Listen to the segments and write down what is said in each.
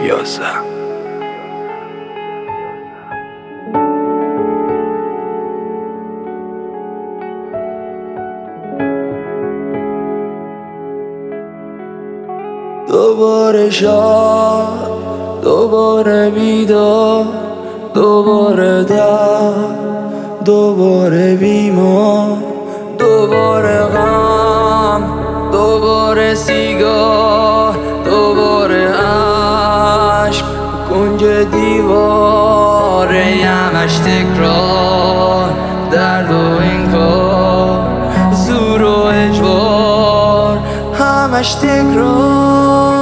11. دوباره شاد، دوباره بیدار، دوباره درد، دوباره بیمار، دوباره غم، دوباره سیگار، دوباره عشق کنج دیواره، همش تکرار، درد و انکار، زور و اجبار، همش تکرار.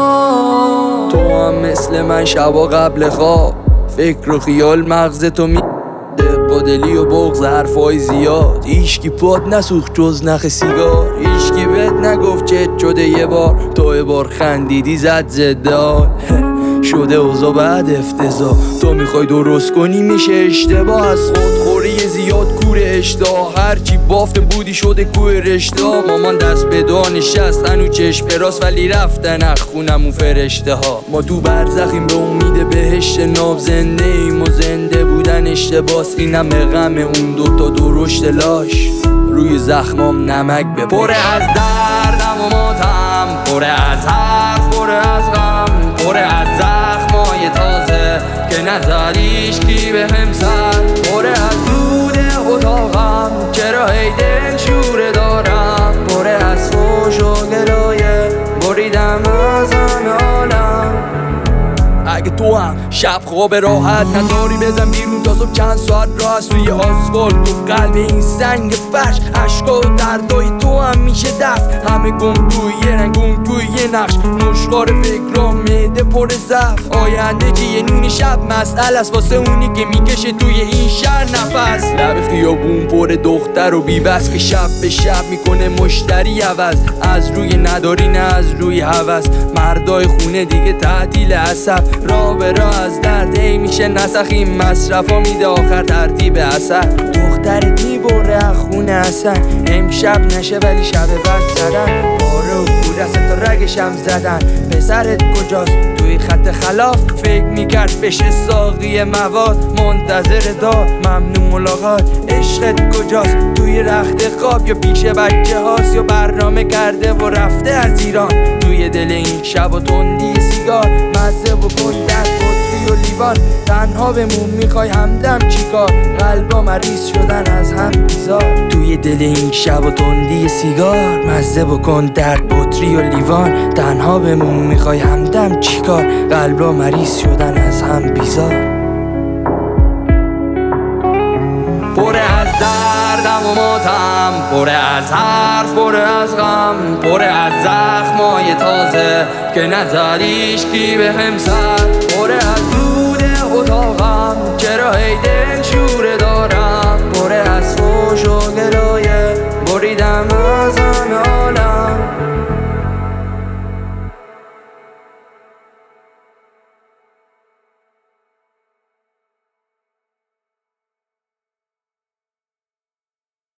تو هم مثل من شبا قبل خواب فکر و خیال مغز تو می دق و دلی و بغض حرفای زیاد. ایشکی پاد نسوخت جز نخ سیگار، ایشکی بهت نگفت چت شده یه بار، تو یه بار خندیدی زد زدال شده اوضاع بعد افتضاح. تو میخوای درست کنی میشه اشتباه، از خودخوری زیاد کور اشتها، هرچی بافت بودی شده کوه رشته ها. مامان دست به دعا نشست هنو چشم راست ولی رفتن اخونمون فرشته ها. ما تو برزخیم به امید بهشت ناب، زنده ایم و زنده بودن اشتباس. اینم به غم اون دوتا درشت لاش، روی زخمام نمک بپاش. پره از دردم و ماتم، پره از حرف، پره از غم، پره از زخمای تازه که نزدیش کی به هم سر، پره از دود اتاقم چرا هی دل شوره دارم، پره از فوش و گلایه بریدم از همه عالم. اگه تو هم شب خواب راحت نداری بزن بیرون تا صبح چند ساعت راه است روی آسفالت، تو قلب این سنگ فرش عشقا و دردای تو هم میشه دفت. همه گم توی یه رنگ گم توی یه نقش، مشکار فکرام معده پر ضعف. آینده که یه نون شب مسئله است واسه اونی که میکشه توی این شهر نفس. لب خیابون پر دختر و بی‌بس که شب به شب میکنه مشتری عوض، از روی نداری نه از روی هوس. مردای خونه دیگه تعطیل عصب، راه به راه از درد ای میشه نسخی، مصرفا میده آخر ترتیب اثر. دخترت میبره از خونه اصلا، امشب نشه ولی شب بعد زدن، باره و بود از تا رگشم زدن. پسرت کجاست توی خط خلاف، فکر میکرد بشه ساقی مواد، منتظر دار ممنون ملاقات. عشقت کجاست توی رخت خواب، یا پیش بچه هاست یا برنامه کرده و رفته از ایران. توی دل این شب و تندی سیگار، مزه بکن در بطری و لیوان. تنها بمون میخوای همدم چیکار، قلبا مریض شدن از هم بیزار. توی دل این شب و تندی سیگار، مزه بکن در بطری و لیوان. تنها بمون میخوای همدم چیکار، قلبا مریض شدن از هم بیزار. پره از دردم و ماتم، پره از حرف، پره از غم، پره از زخمای تازه که نزدیش کی به هم سر، پره از دود اتاقم چرا هی دل شوره دارم، پره از فوش و گلایه بریدم از